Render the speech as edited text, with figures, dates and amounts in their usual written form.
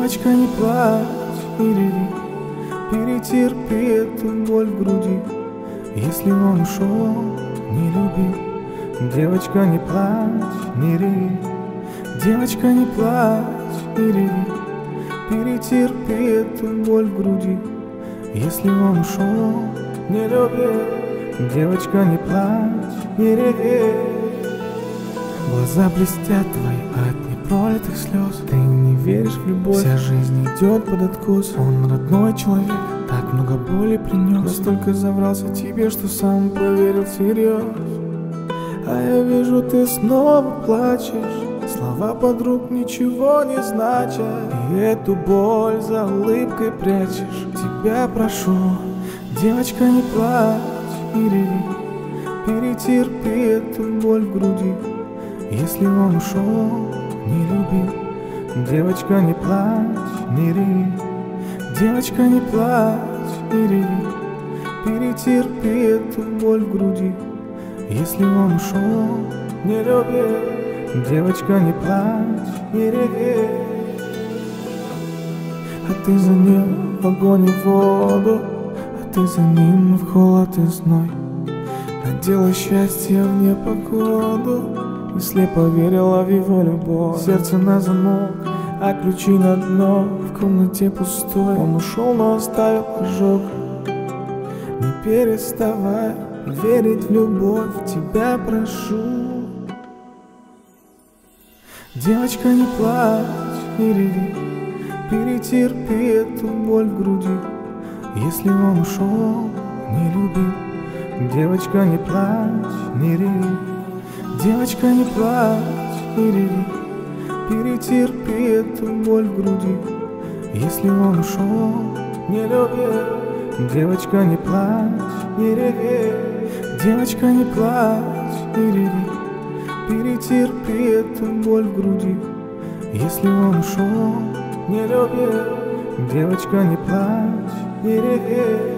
Девочка, не плачь, не реви, перетерпи эту боль в груди. Если он ушел, не люби. Девочка, не плачь, не реви. Девочка, не плачь, не реви, перетерпи эту боль в груди. Если он ушел, не люби. Девочка, не плачь, не реви. Глаза блестят твои от непролитых слез. Ты не веришь в любовь, вся жизнь идет под откос. Он родной человек, так много боли принес. Настолько заврался тебе, что сам поверил всерьез. А я вижу, ты снова плачешь. Слова подруг ничего не значат, и эту боль за улыбкой прячешь. Тебя прошу, девочка, не плачь, не реви, перетерпи эту боль в груди. Если он ушел, не люби. Девочка, не плачь, не реви. Девочка, не плачь, не реви, перетерпи эту боль в груди. Если он ушел, не люби. Девочка, не плачь, не реви. А ты за ним в огонь и воду, а ты за ним в холод и зной. Надела счастье в непогоду и слепо верила в его любовь. Сердце на замок, а ключи на дно. В комнате пустой, он ушел, но оставил ожог. Не переставай верить в любовь, тебя прошу. Девочка, не плачь, не реви, перетерпи эту боль в груди. Если он ушел, не люби. Девочка, не плачь, не реви. Девочка, не плачь, не реви, перетерпи эту боль в груди. Если он ушел, не люби. Девочка, не плачь, не реви. Девочка, не плачь, не реви, перетерпи эту боль в груди. Если он ушел, не люби. Девочка, не плачь, не реви.